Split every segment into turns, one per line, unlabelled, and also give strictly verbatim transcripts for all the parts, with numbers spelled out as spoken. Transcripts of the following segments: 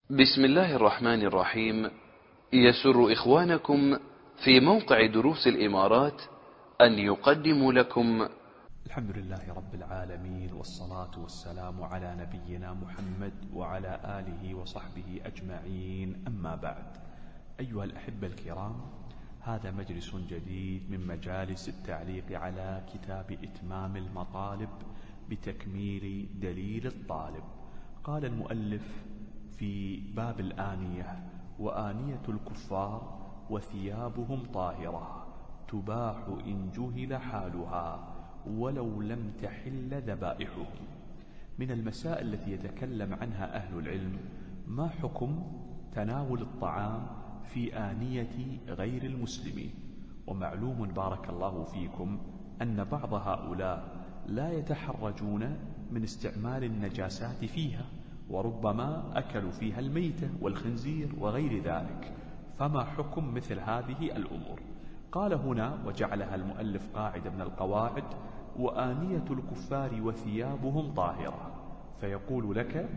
بسم الله الرحمن الرحيم. يسر إخوانكم في موقع دروس الإمارات أن يقدموا لكم
الحمد لله رب العالمين، والصلاة والسلام على نبينا محمد وعلى آله وصحبه أجمعين، أما بعد. أيها الأحبة الكرام، هذا مجلس جديد من مجالس التعليق على كتاب إتمام المطالب بتكميل دليل الطالب. قال المؤلف في باب الآنية: وآنية الكفار وثيابهم طاهرة تباح إن جهل حالها ولو لم تحل ذبائحهم. من المسائل التي يتكلم عنها أهل العلم ما حكم تناول الطعام في آنية غير المسلمين. ومعلوم بارك الله فيكم أن بعض هؤلاء لا يتحرجون من استعمال النجاسات فيها، وربما أكلوا فيها الميتة والخنزير وغير ذلك، فما حكم مثل هذه الأمور؟ قال هنا وجعلها المؤلف قاعدة من القواعد: وآنية الكفار وثيابهم طاهرة، فيقول لك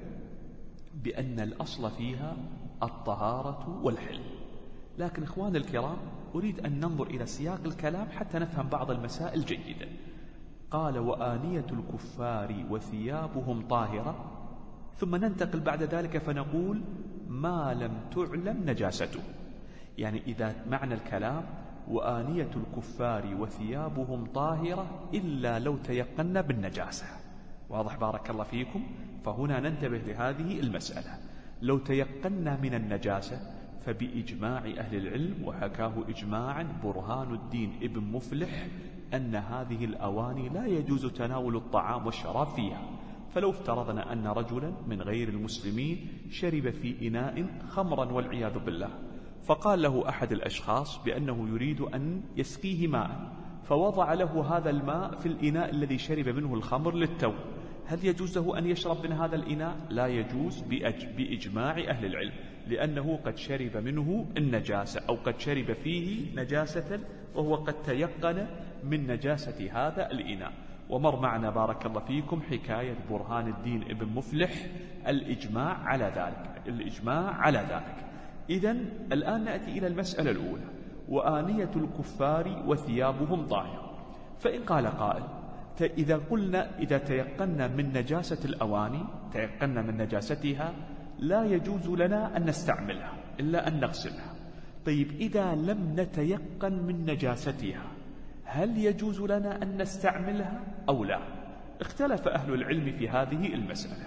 بأن الأصل فيها الطهارة والحل. لكن إخوان الكرام، أريد أن ننظر إلى سياق الكلام حتى نفهم بعض المسائل جيدا. قال: وآنية الكفار وثيابهم طاهرة، ثم ننتقل بعد ذلك فنقول: ما لم تعلم نجاسته. يعني إذا معنى الكلام وآنية الكفار وثيابهم طاهرة إلا لو تيقنا بالنجاسة. واضح بارك الله فيكم؟ فهنا ننتبه لهذه المسألة. لو تيقنا من النجاسة فبإجماع أهل العلم، وحكاه إجماعا برهان الدين ابن مفلح، أن هذه الأواني لا يجوز تناول الطعام والشراب فيها. فلو افترضنا أن رجلا من غير المسلمين شرب في إناء خمرا والعياذ بالله، فقال له أحد الأشخاص بأنه يريد أن يسقيه ماء، فوضع له هذا الماء في الإناء الذي شرب منه الخمر للتو، هل يجوز له أن يشرب من هذا الإناء؟ لا يجوز بإجماع أهل العلم، لأنه قد شرب منه النجاسة، أو قد شرب فيه نجاسة وهو قد تيقن من نجاسة هذا الإناء. ومر معنا بارك الله فيكم حكاية برهان الدين ابن مفلح الإجماع على ذلك الإجماع على ذلك. إذن الآن نأتي إلى المسألة الأولى: وآنية الكفار وثيابهم طاهرة. فإن قال قائل: إذا قلنا إذا تيقنا من نجاسة الأواني تيقنا من نجاستها لا يجوز لنا أن نستعملها إلا أن نغسلها. طيب إذا لم نتيقن من نجاستها هل يجوز لنا أن نستعملها أو لا؟ اختلف أهل العلم في هذه المسألة.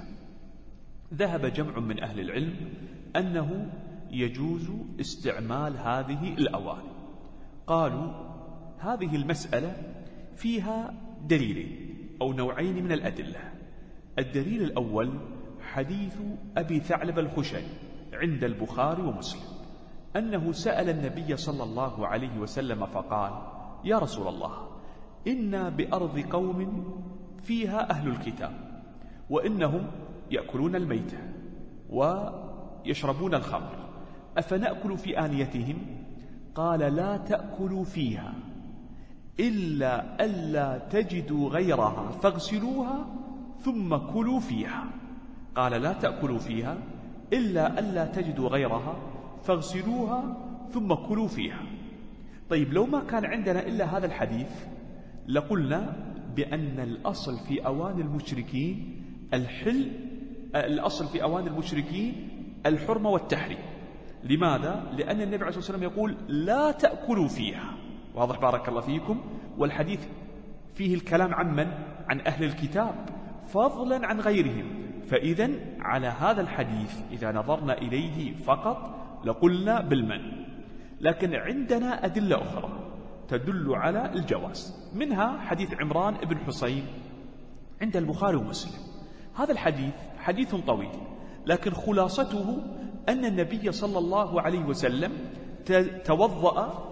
ذهب جمع من أهل العلم أنه يجوز استعمال هذه الأواني. قالوا هذه المسألة فيها دليلين أو نوعين من الأدلة. الدليل الأول حديث أبي ثعلب الخشني عند البخاري ومسلم، أنه سأل النبي صلى الله عليه وسلم فقال: يا رسول الله، إنا بأرض قوم فيها أهل الكتاب، وإنهم يأكلون الميتة ويشربون الخمر، أفنأكل في آنيتهم؟ قال: لا تأكلوا فيها إلا ألا تجدوا غيرها فاغسلوها ثم كلوا فيها. قال: لا تأكلوا فيها إلا ألا تجدوا غيرها فاغسلوها ثم كلوا فيها. طيب لو ما كان عندنا إلا هذا الحديث لقلنا بأن الأصل في أوان المشركين الحل الأصل في أوان المشركين الحرمة والتحريم. لماذا؟ لأن النبي عليه الصلاة والسلام يقول: لا تأكلوا فيها. واضح بارك الله فيكم؟ والحديث فيه الكلام عن من؟ عن أهل الكتاب فضلا عن غيرهم. فإذن على هذا الحديث إذا نظرنا إليه فقط لقلنا بالمن. لكن عندنا أدلة أخرى تدل على الجواز، منها حديث عمران بن حصين عند البخاري ومسلم. هذا الحديث حديث طويل، لكن خلاصته أن النبي صلى الله عليه وسلم توضأ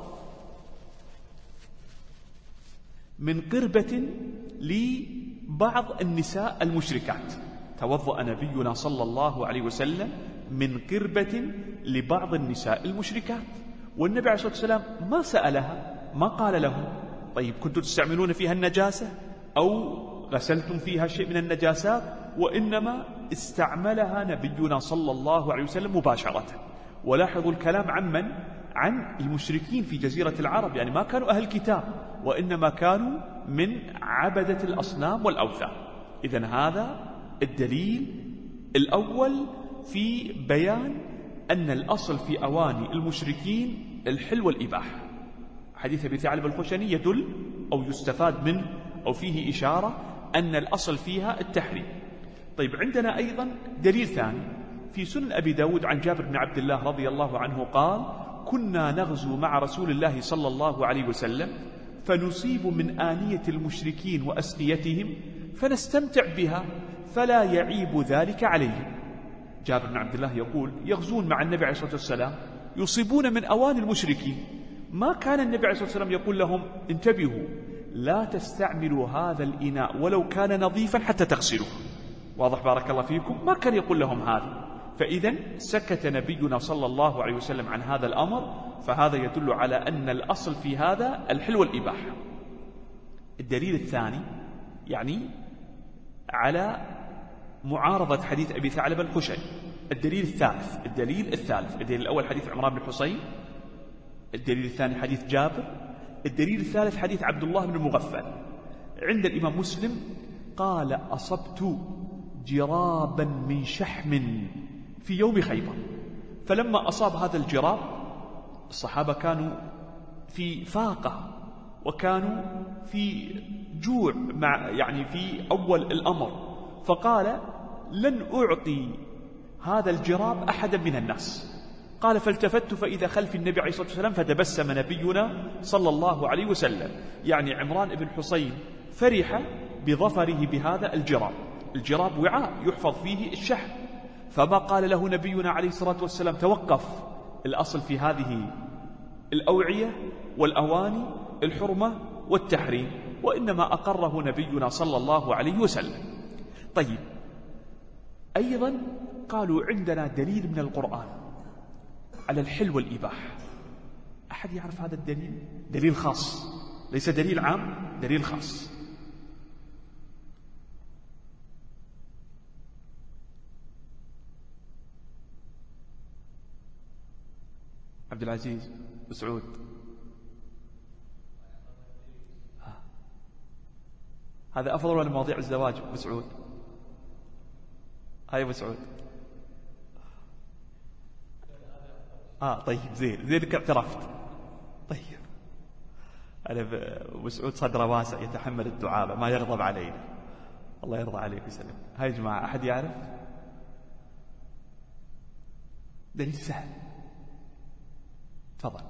من قربة لبعض النساء المشركات. توضأ نبينا صلى الله عليه وسلم من قربة لبعض النساء المشركات، والنبي عليه الصلاة والسلام ما سألها، ما قال لهم: طيب كنتم تستعملون فيها النجاسة أو غسلتم فيها شيء من النجاسات؟ وإنما استعملها نبينا صلى الله عليه وسلم مباشرة. ولاحظوا الكلام عن من؟ عن المشركين في جزيرة العرب، يعني ما كانوا أهل كتاب، وإنما كانوا من عبدة الأصنام والأوثان. إذن هذا الدليل الأول في بيان أن الأصل في أواني المشركين الحل والإباحة. حديث أبي ثعلبة الخشني يدل أو يستفاد منه أو فيه إشارة أن الأصل فيها التحريم. طيب، عندنا أيضا دليل ثاني في سنن أبي داود عن جابر بن عبد الله رضي الله عنه قال: كنا نغزو مع رسول الله صلى الله عليه وسلم فنصيب من آنية المشركين وأسقيتهم فنستمتع بها فلا يعيب ذلك عليهم. جابر بن عبد الله يقول: يغزون مع النبي عليه الصلاة والسلام يصيبون من أواني المشركين، ما كان النبي عليه الصلاة والسلام يقول لهم: انتبهوا لا تستعملوا هذا الإناء ولو كان نظيفا حتى تغسلوه. واضح بارك الله فيكم؟ ما كان يقول لهم هذا. فإذا سكت نبينا صلى الله عليه وسلم عن هذا الأمر، فهذا يدل على أن الأصل في هذا الحل والإباحة. الدليل الثاني يعني على معارضة حديث أبي ثعلبة الخشني. الدليل الثالث الدليل الثالث الدليل الأول حديث عمران بن حصين، الدليل الثاني حديث جابر، الدليل الثالث حديث عبد الله بن المغفل. عند الإمام مسلم قال: أصبت جرابا من شحم في يوم خيبر. فلما أصاب هذا الجراب الصحابة كانوا في فاقة وكانوا في جوع مع يعني في أول الأمر، فقال: لن أعطي هذا الجراب أحدا من الناس. قال: فالتفت فإذا خلف النبي عليه الصلاة والسلام فتبسم نبينا صلى الله عليه وسلم. يعني عمران بن حصين فرح بظفره بهذا الجراب. الجراب وعاء يحفظ فيه الشحم، فما قال له نبينا عليه الصلاة والسلام: توقف، الأصل في هذه الأوعية والأواني الحرمة والتحريم، وإنما أقره نبينا صلى الله عليه وسلم. طيب، أيضا قالوا عندنا دليل من القرآن على الحل والإباحة. أحد يعرف هذا الدليل؟ دليل خاص، ليس دليل عام، دليل خاص. عبد العزيز مسعود. هذا أفضل ولا مواضيع الزواج مسعود؟ هاي مسعود. آه طيب، زين زين اعترفت. طيب، أنا مسعود صدره واسع يتحمل الدعابة، ما يغضب علينا. الله يرضى عليك ويسلم. هاي يا جماعة أحد يعرف؟ دليل سهل، تفضل.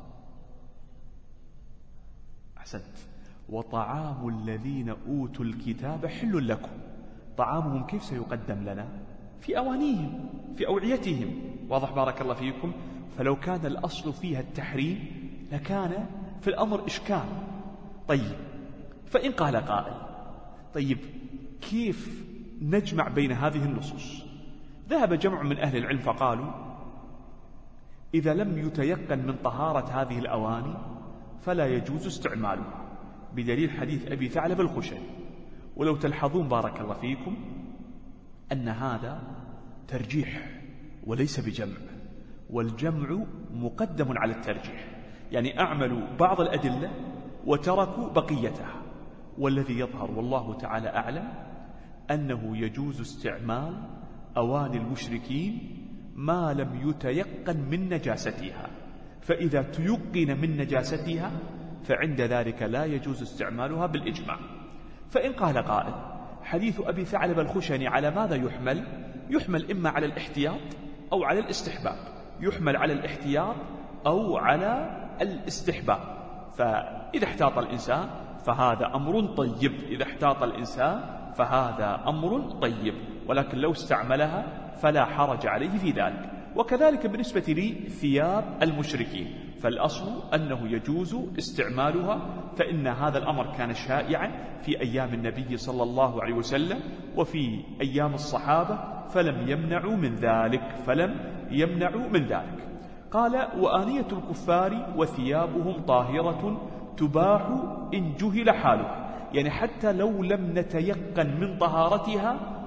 أحسنت. وطعام الذين أوتوا الكتاب حل لكم. طعامهم كيف سيقدم لنا؟ في أوانيهم، في أوعيتهم. واضح بارك الله فيكم؟ فلو كان الأصل فيها التحريم لكان في الأمر إشكال. طيب، فإن قال قائل: طيب كيف نجمع بين هذه النصوص؟ ذهب جمع من أهل العلم فقالوا: إذا لم يتيقن من طهارة هذه الأواني فلا يجوز استعمالها، بدليل حديث أبي ثعلبة الخشني. ولو تلحظون بارك الله فيكم أن هذا ترجيح وليس بجمع، والجمع مقدم على الترجيح، يعني أعملوا بعض الأدلة وتركوا بقيتها. والذي يظهر والله تعالى أعلم أنه يجوز استعمال أواني المشركين ما لم يتيقن من نجاستها، فإذا تيقن من نجاستها فعند ذلك لا يجوز استعمالها بالإجماع. فإن قال قائل: حديث أبي ثعلبة الخشني على ماذا يحمل؟ يحمل إما على الاحتياط أو على الاستحباب. يحمل على الاحتياط أو على الاستحباب. فإذا احتاط الإنسان فهذا أمر طيب، إذا احتاط الإنسان فهذا أمر طيب، ولكن لو استعملها فلا حرج عليه في ذلك. وكذلك بالنسبة لي ثياب المشركين، فالأصل أنه يجوز استعمالها، فإن هذا الأمر كان شائعا في أيام النبي صلى الله عليه وسلم وفي أيام الصحابة، فلم يمنعوا من ذلك فلم يمنعوا من ذلك. قال: وآنية الكفار وثيابهم طاهرة تباح إن جهل حالها، يعني حتى لو لم نتيقن من طهارتها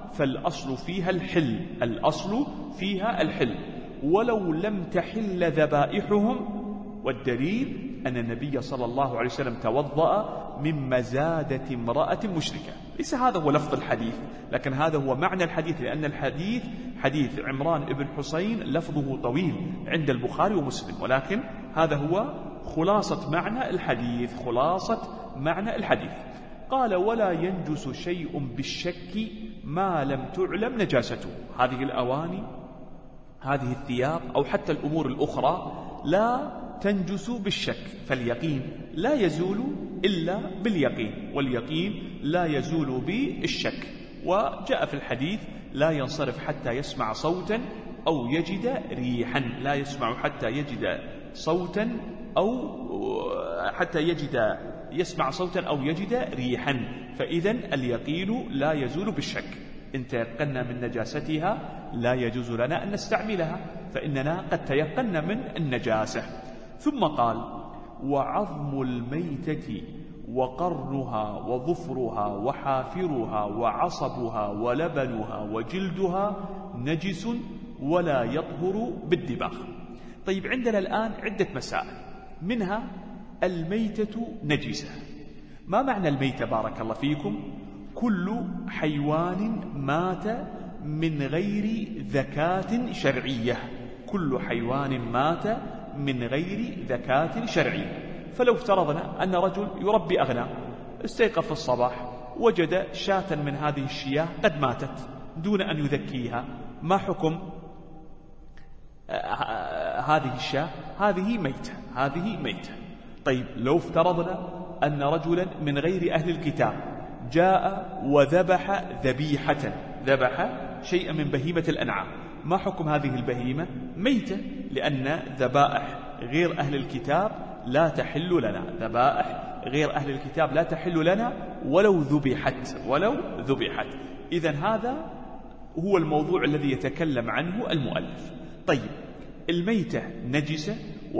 فالأصل فيها الحل، الأصل فيها الحل، ولو لم تحل ذبائحهم. والدليل أن النبي صلى الله عليه وسلم توضأ من مزادة امرأة مشركة. ليس هذا هو لفظ الحديث، لكن هذا هو معنى الحديث، لأن الحديث حديث عمران بن حسين لفظه طويل عند البخاري ومسلم، ولكن هذا هو خلاصة معنى الحديث، خلاصة معنى الحديث. قال: ولا ينجس شيء بالشك ما لم تعلم نجاسته. هذه الأواني، هذه الثياب، أو حتى الأمور الأخرى لا تنجس بالشك، فاليقين لا يزول إلا باليقين، واليقين لا يزول بالشك. وجاء في الحديث: لا ينصرف حتى يسمع صوتا أو يجد ريحا، لا يسمع حتى يجد صوتا أو حتى يجد يسمع صوتا أو يجد ريحا. فإذن اليقين لا يزول بالشك. إن تيقنا من نجاستها لا يجوز لنا أن نستعملها، فإننا قد تيقنا من النجاسة. ثم قال: وعظم الميتة وقرنها وظفرها وحافرها وعصبها ولبنها وجلدها نجس ولا يطهر بالدباغ. طيب، عندنا الآن عدة مسائل، منها الميتة نجسة. ما معنى الميتة بارك الله فيكم؟ كل حيوان مات من غير ذكاة شرعية، كل حيوان مات من غير ذكاة شرعية. فلو افترضنا أن رجل يربي أغنام، استيقظ في الصباح وجد شاة من هذه الشياه قد ماتت دون أن يذكيها، ما حكم هذه الشاة؟ هذه ميتة، هذه ميتة. طيب، لو افترضنا أن رجلا من غير أهل الكتاب جاء وذبح ذبيحة، ذبح شيئا من بهيمة الأنعام، ما حكم هذه البهيمة؟ ميتة، لأن ذبائح غير أهل الكتاب لا تحل لنا، ذبائح غير أهل الكتاب لا تحل لنا ولو ذبحت، ولو ذبحت. إذن هذا هو الموضوع الذي يتكلم عنه المؤلف. طيب، الميتة نجسة،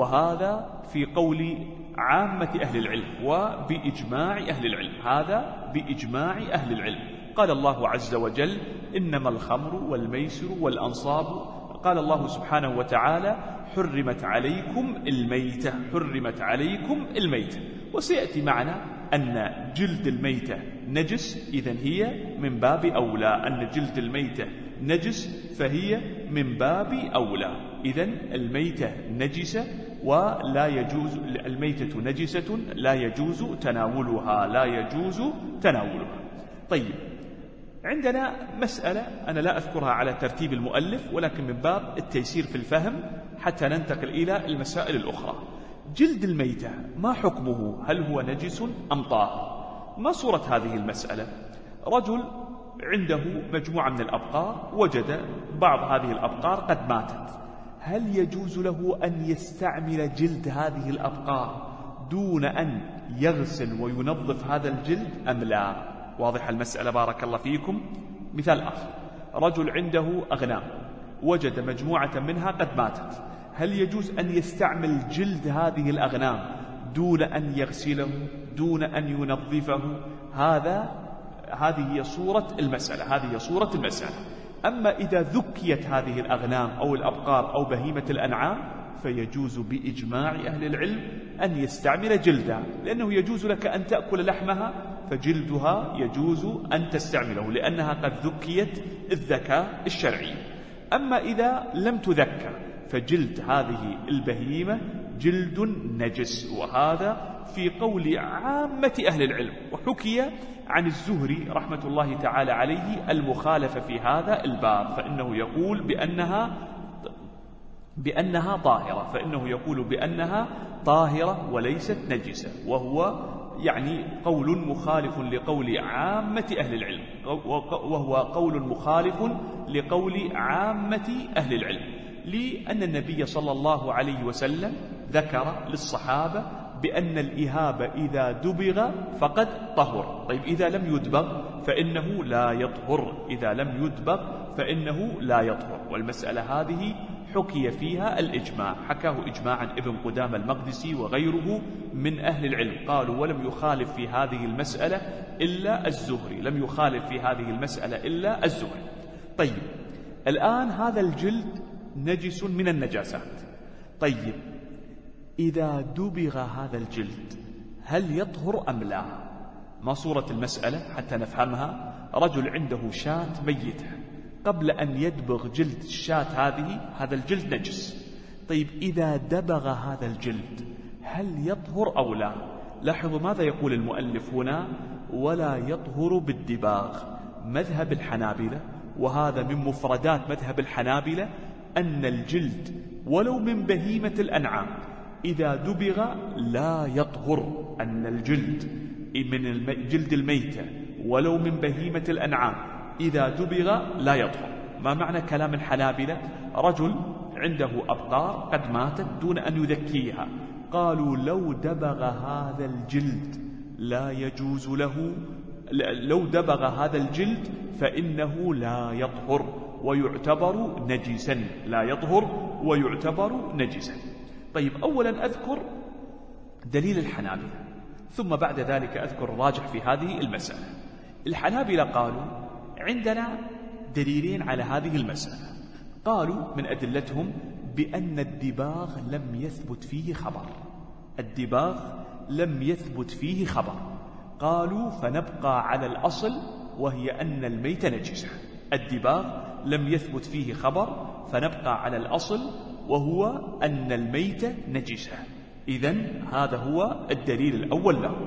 وهذا في قول عامة أهل العلم وبإجماع أهل العلم، هذا بإجماع أهل العلم. قال الله عز وجل: إنما الخمر والميسر والأنصاب. قال الله سبحانه وتعالى: حرمت عليكم الميتة، حرمت عليكم الميتة. وسيأتي معنا أن جلد الميتة نجس، إذن هي من باب أولى، أن جلد الميتة نجس فهي من باب أولى. إذن الميتة نجسة ولا يجوز، الميتة نجسة لا يجوز تناولها، لا يجوز تناولها. طيب، عندنا مسألة أنا لا أذكرها على ترتيب المؤلف، ولكن من باب التيسير في الفهم حتى ننتقل إلى المسائل الأخرى. جلد الميتة ما حكمه؟ هل هو نجس أم طاهر؟ ما صورة هذه المسألة؟ رجل عنده مجموعة من الأبقار، وجد بعض هذه الأبقار قد ماتت، هل يجوز له أن يستعمل جلد هذه الأبقار دون أن يغسل وينظف هذا الجلد أم لا؟ واضح المسألة بارك الله فيكم. مثال آخر: رجل عنده أغنام، وجد مجموعة منها قد ماتت، هل يجوز أن يستعمل جلد هذه الأغنام دون أن يغسله، دون أن ينظفه؟ هذا هذه هي صورة المسألة، هذه هي صورة المسألة. أما إذا ذكيت هذه الأغنام أو الأبقار أو بهيمة الأنعام فيجوز بإجماع أهل العلم أن يستعمل جلدها، لأنه يجوز لك أن تأكل لحمها، فجلدها يجوز أن تستعمله لأنها قد ذكيت الذكاء الشرعي. أما إذا لم تذكى فجلد هذه البهيمة جلد نجس، وهذا في قول عامة أهل العلم. وحكي عن الزهري رحمة الله تعالى عليه المخالفة في هذا الباب، فإنه يقول بأنها بأنها طاهرة، فإنه يقول بأنها طاهرة وليست نجسة، وهو يعني قول مخالف لقول عامة أهل العلم، وهو قول مخالف لقول عامة أهل العلم، لأن النبي صلى الله عليه وسلم ذكر للصحابة بأن الإهاب إذا دبغ فقد طهر. طيب، إذا لم يدبغ فإنه لا يطهر، إذا لم يدبغ فإنه لا يطهر. والمسألة هذه حكي فيها الإجماع، حكاه إجماعا ابن قدامة المقدسي وغيره من أهل العلم، قالوا ولم يخالف في هذه المسألة إلا الزهري، لم يخالف في هذه المسألة إلا الزهري. طيب الآن هذا الجلد نجس من النجاسات. طيب إذا دبغ هذا الجلد هل يطهر أم لا؟ ما صورة المسألة حتى نفهمها؟ رجل عنده شاة ميتة، قبل أن يدبغ جلد الشاة هذه هذا الجلد نجس. طيب إذا دبغ هذا الجلد هل يطهر أو لا؟ لاحظوا ماذا يقول المؤلف هنا: ولا يطهر بالدباغ. مذهب الحنابلة، وهذا من مفردات مذهب الحنابلة، أن الجلد ولو من بهيمة الأنعام إذا دبغ لا يطهر، أن الجلد من جلد الميتة ولو من بهيمة الأنعام إذا دبغ لا يطهر. ما معنى كلام الحنابلة؟ رجل عنده أبقار قد ماتت دون أن يذكيها، قالوا لو دبغ هذا الجلد لا يجوز له، لو دبغ هذا الجلد فإنه لا يطهر ويعتبر نجسا، لا يطهر ويعتبر نجسا. طيب أولا أذكر دليل الحنابلة، ثم بعد ذلك أذكر الراجح في هذه المسألة. الحنابلة قالوا عندنا دليلين على هذه المسألة. قالوا من أدلتهم بأن الدباغ لم يثبت فيه خبر، الدباغ لم يثبت فيه خبر. قالوا فنبقى على الأصل وهي أن الميت نجسة. الدباغ لم يثبت فيه خبر فنبقى على الأصل وهو أن الميت نجسة. إذن هذا هو الدليل الأول له.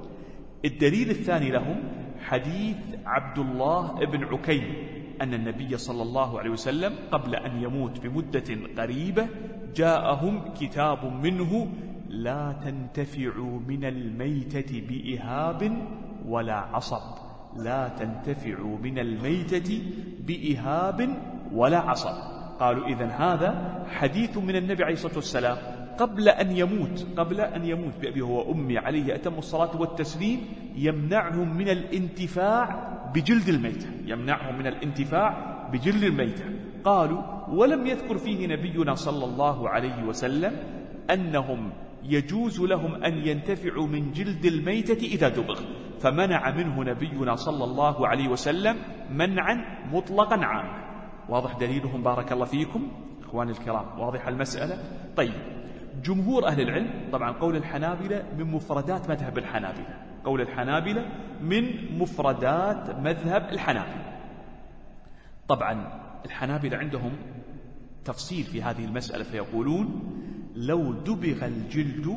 الدليل الثاني لهم حديث عبد الله بن عكيم أن النبي صلى الله عليه وسلم قبل أن يموت بمدة قريبة جاءهم كتاب منه: لا تنتفعوا من الميتة بإهاب ولا عصب، لا تنتفعوا من الميتة بإهاب ولا عصب. قالوا إذن هذا حديث من النبي عليه الصلاة والسلام قبل أن يموت، قبل أن يموت بأبيه وأمي عليه أتم الصلاة والتسليم، يمنعهم من الانتفاع بجلد الميتة، يمنعهم من الانتفاع بجلد الميتة. قالوا ولم يذكر فيه نبينا صلى الله عليه وسلم أنهم يجوز لهم أن ينتفعوا من جلد الميتة إذا دبغ، فمنع منه نبينا صلى الله عليه وسلم منعا مطلقا عاما. واضح دليلهم بارك الله فيكم إخواني الكرام؟ واضح المسألة؟ طيب جمهور أهل العلم، طبعا قول الحنابلة من مفردات مذهب الحنابلة، قول الحنابلة من مفردات مذهب الحنابلة. طبعا الحنابلة عندهم تفصيل في هذه المسألة، فيقولون لو دبغ الجلد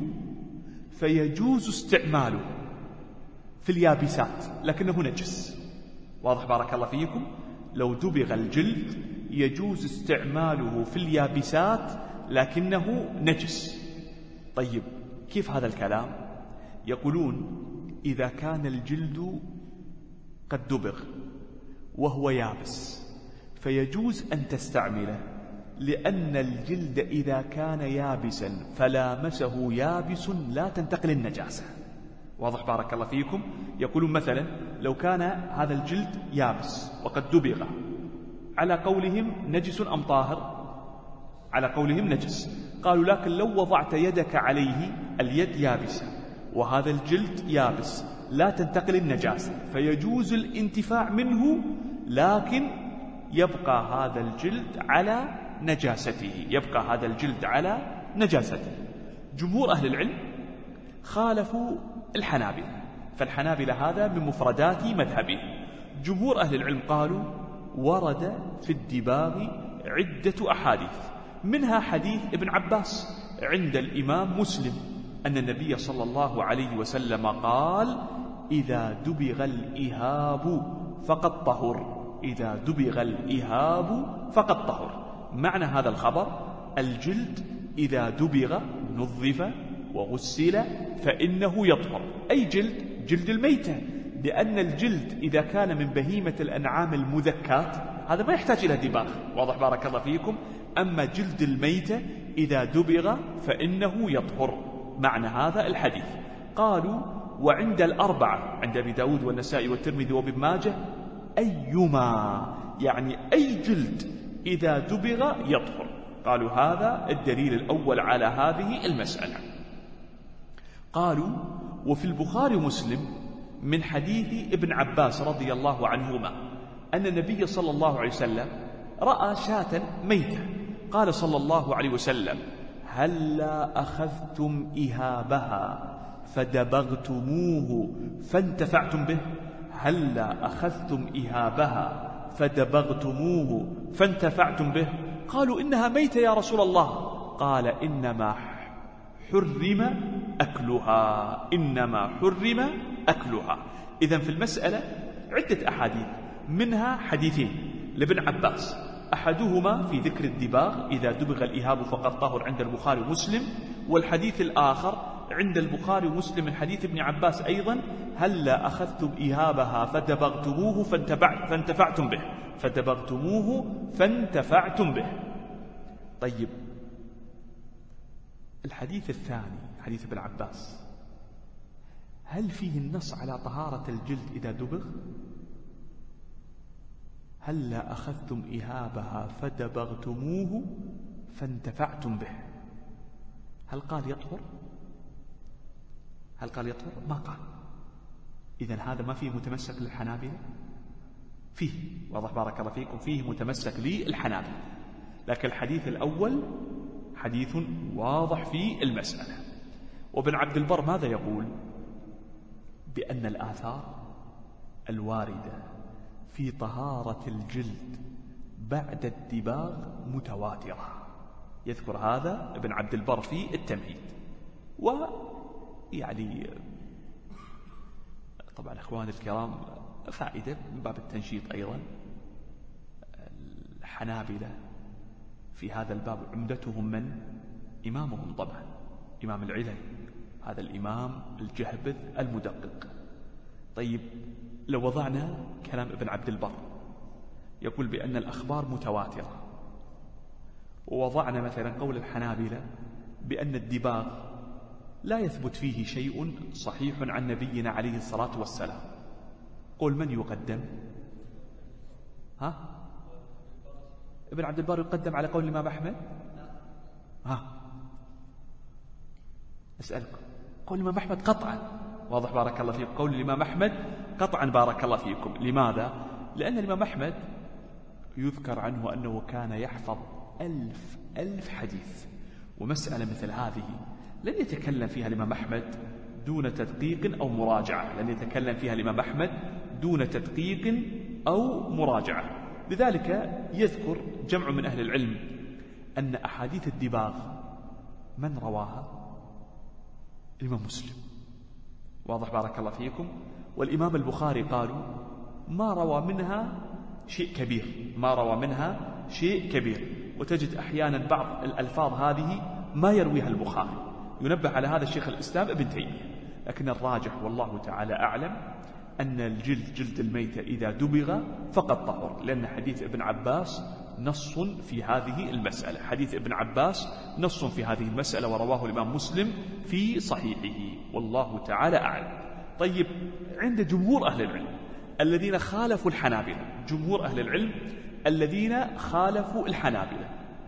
فيجوز استعماله في اليابسات لكنه نجس. واضح بارك الله فيكم؟ لو دبغ الجلد يجوز استعماله في اليابسات لكنه نجس. طيب كيف هذا الكلام؟ يقولون إذا كان الجلد قد دبغ وهو يابس فيجوز أن تستعمله، لأن الجلد إذا كان يابسا فلامسه يابس لا تنتقل النجاسة. واضح بارك الله فيكم؟ يقولون مثلا لو كان هذا الجلد يابس وقد دبغ، على قولهم نجس أم طاهر؟ على قولهم نجس. قالوا لكن لو وضعت يدك عليه اليد يابسة وهذا الجلد يابس لا تنتقل النجاسة، فيجوز الانتفاع منه، لكن يبقى هذا الجلد على نجاسته، يبقى هذا الجلد على نجاسته. جمهور أهل العلم خالفوا الحنابلة، فالحنابلة هذا من مفردات مذهبه. جمهور أهل العلم قالوا ورد في الدباغ عدة أحاديث، منها حديث ابن عباس عند الإمام مسلم أن النبي صلى الله عليه وسلم قال: إذا دبغ الإهاب فقد طهر، إذا دبغ الإهاب فقد طهر. معنى هذا الخبر الجلد إذا دبغ نظف وغسل فإنه يطهر، أي جلد جلد الميتة، لأن الجلد إذا كان من بهيمة الأنعام المذكات هذا ما يحتاج إلى دباغ. واضح بارك الله فيكم؟ أما جلد الميتة إذا دبغ فإنه يطهر. معنى هذا الحديث. قالوا وعند الأربعة عند أبي داود والنسائي والترمذي وابن ماجه أيما، يعني أي جلد إذا دبغ يطهر. قالوا هذا الدليل الأول على هذه المسألة. قالوا وفي البخاري ومسلم من حديث ابن عباس رضي الله عنهما أن النبي صلى الله عليه وسلم رأى شاة ميتة، قال صلى الله عليه وسلم هلا أخذتم إهابها فدبغتموه فانتفعتم به؟ هلا أخذتم إهابها فدبغتموه فانتفعتم به؟ قالوا إنها ميتة يا رسول الله. قال إنما حرم أكلها، إنما حرم أكلها. إذن في المسألة عدة أحاديث، منها حديثين لابن عباس، أحدهما في ذكر الدباغ إذا دبغ الإهاب فقد طهر عند البخاري ومسلم، والحديث الآخر عند البخاري ومسلم من حديث ابن عباس أيضا هلا أخذتم إهابها فدبغتموه فانتفعتم به، فدبغتموه فانتفعتم به. طيب الحديث الثاني حديث ابن عباس هل فيه النص على طهارة الجلد إذا دبغ؟ هلا أخذتم إهابها فدبغتموه فانتفعتم به، هل قال يطهر؟ هل قال يطهر؟ ما قال. إذن هذا ما فيه متمسك للحنابلة؟ فيه، واضح بارك الله فيكم، فيه متمسك للحنابلة، لكن الحديث الأول حديث واضح في المسألة. وابن عبد البر ماذا يقول؟ بأن الآثار الواردة في طهارة الجلد بعد الدباغ متواترة، يذكر هذا ابن عبد البر في التمهيد. ويعني طبعا أخوان الكرام فائدة من باب التنشيط أيضا، الحنابلة في هذا الباب عمدتهم من؟ إمامهم طبعا إمام العلل، هذا الإمام الجهبذ المدقق. طيب لو وضعنا كلام ابن عبد البر يقول بأن الأخبار متواترة، ووضعنا مثلا قول الحنابلة بأن الدباغ لا يثبت فيه شيء صحيح عن نبينا عليه الصلاة والسلام، قول من يقدم؟ ها؟ ابن عبد البر يقدم على قول الإمام أحمد؟ ها؟ أسألكم، قول الإمام أحمد قطعا، واضح بارك الله فيكم، قول الإمام أحمد قطعا بارك الله فيكم. لماذا؟ لأن الإمام أحمد يذكر عنه أنه كان يحفظ ألف ألف حديث، ومسألة مثل هذه لن يتكلم فيها الإمام أحمد دون تدقيق أو مراجعة، لن يتكلم فيها الإمام أحمد دون تدقيق أو مراجعة. لذلك يذكر جمع من أهل العلم أن أحاديث الدباغ من رواها؟ الإمام مسلم، واضح بارك الله فيكم. والإمام البخاري قالوا ما روى منها شيء كبير، ما روى منها شيء كبير، وتجد أحيانا بعض الألفاظ هذه ما يرويها البخاري، ينبه على هذا الشيخ الإسلام ابن تيمية. لكن الراجح والله تعالى أعلم أن الجلد جلد الميتة إذا دبغ فقد طهر، لأن حديث ابن عباس نص في هذه المسألة، حديث ابن عباس نص في هذه المسألة ورواه الإمام مسلم في صحيحه، والله تعالى أعلم. طيب عند جمهور أهل العلم الذين خالفوا الحنابلة، جمهور أهل العلم الذين خالفوا الحنابلة،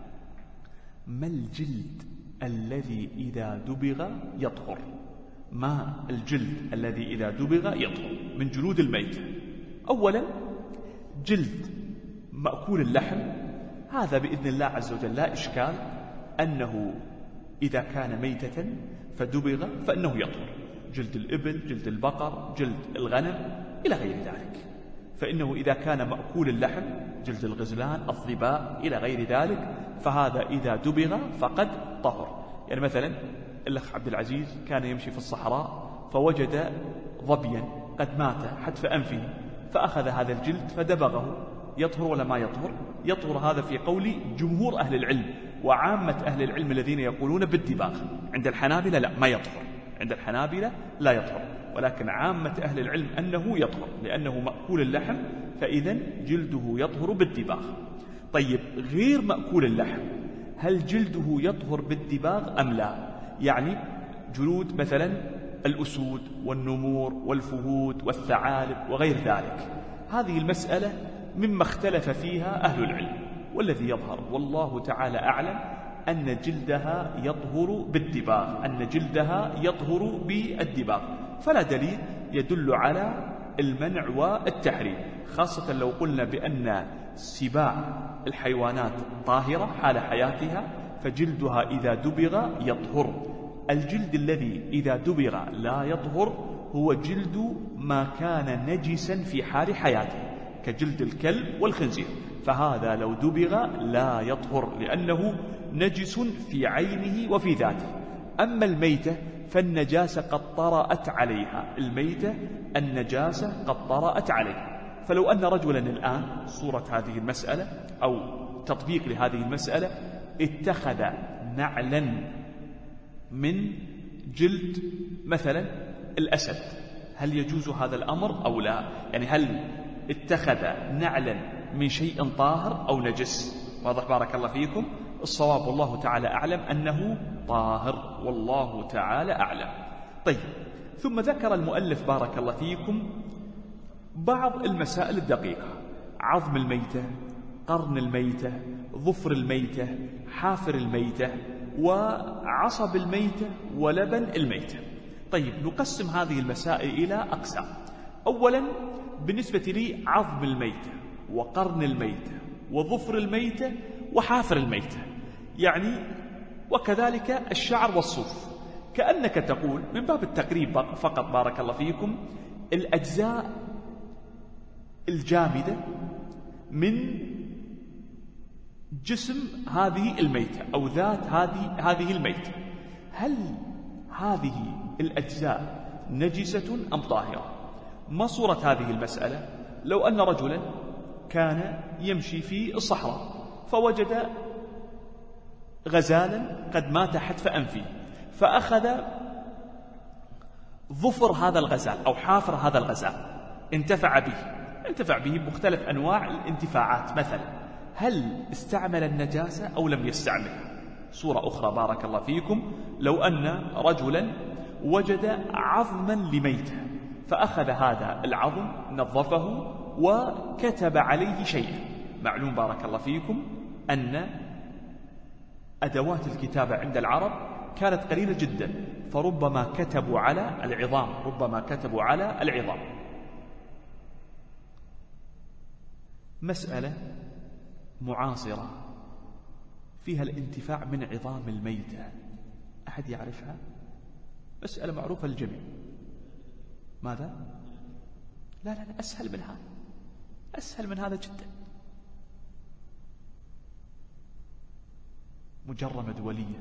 ما الجلد الذي إذا دبغ يطهر؟ ما الجلد الذي إذا دبغ يطهر من جلود الميت؟ أولا جلد مأكول اللحم، هذا بإذن الله عز وجل لا إشكال أنه إذا كان ميتة فدبغ فإنه يطهر، جلد الإبل، جلد البقر، جلد الغنم إلى غير ذلك، فإنه إذا كان مأكول اللحم جلد الغزلان الظباء إلى غير ذلك فهذا إذا دبغ فقد طهر. يعني مثلا الأخ عبد العزيز كان يمشي في الصحراء فوجد ظبيا قد مات حتف أنفه، فأخذ هذا الجلد فدبغه، يطهر ولا ما يطهر؟ يطهر. هذا في قول جمهور أهل العلم وعامة أهل العلم الذين يقولون بالدباغ. عند الحنابلة لا، ما يطهر، عند الحنابلة لا يطهر، ولكن عامة أهل العلم أنه يطهر لأنه مأكول اللحم، فإذا جلده يطهر بالدباغ. طيب غير مأكول اللحم هل جلده يطهر بالدباغ أم لا؟ يعني جلود مثلا الأسود والنمور والفهود والثعالب وغير ذلك، هذه المسألة مما اختلف فيها أهل العلم، والذي يظهر والله تعالى أعلم أن جلدها يطهر بالدباغ، أن جلدها يطهر بالدباغ، فلا دليل يدل على المنع والتحريم، خاصة لو قلنا بأن سباع الحيوانات طاهرة حال حياتها، فجلدها إذا دبغ يطهر. الجلد الذي إذا دبغ لا يطهر هو جلد ما كان نجسا في حال حياته، كجلد الكلب والخنزير، فهذا لو دبغ لا يطهر لأنه نجس في عينه وفي ذاته. أما الميتة فالنجاسة قد طرأت عليها، الميتة النجاسة قد طرأت عليها. فلو أن رجلا الآن صورة هذه المسألة أو تطبيق لهذه المسألة اتخذ نعلا من جلد مثلا الأسد، هل يجوز هذا الأمر أو لا؟ يعني هل اتخذ نعلا من شيء طاهر أو نجس؟ واضح بارك الله فيكم؟ الصواب والله تعالى أعلم أنه طاهر، والله تعالى أعلم. طيب، ثم ذكر المؤلف بارك الله فيكم بعض المسائل الدقيقة: عظم الميتة، قرن الميتة، ظفر الميتة، حافر الميتة، وعصب الميتة، ولبن الميتة. طيب، نقسم هذه المسائل إلى أقسام. أولا بالنسبة لي عظم الميتة وقرن الميتة وظفر الميتة وحافر الميتة، يعني وكذلك الشعر والصوف، كأنك تقول من باب التقريب فقط بارك الله فيكم الأجزاء الجامدة من جسم هذه الميتة أو ذات هذه هذه الميتة، هل هذه الأجزاء نجسة أم طاهرة؟ ما صورة هذه المسألة؟ لو أن رجلا كان يمشي في الصحراء فوجد غزالا قد مات حتف أنفه، فأخذ ظفر هذا الغزال أو حافر هذا الغزال، انتفع به انتفع به بمختلف أنواع الانتفاعات مثلا، هل استعمل النجاسة أو لم يستعملها؟ صورة أخرى بارك الله فيكم: لو أن رجلا وجد عظما لميته فأخذ هذا العظم نظفه وكتب عليه شيئا، معلوم بارك الله فيكم أن أدوات الكتابة عند العرب كانت قليلة جدا، فربما كتبوا على العظام ربما كتبوا على العظام. مسألة معاصرة فيها الانتفاع من عظام الميتة، أحد يعرفها؟ مسألة معروفة للجميع. ماذا؟ لا لا لا أسهل من هذا، أسهل من هذا جدا. مجرمة دولية،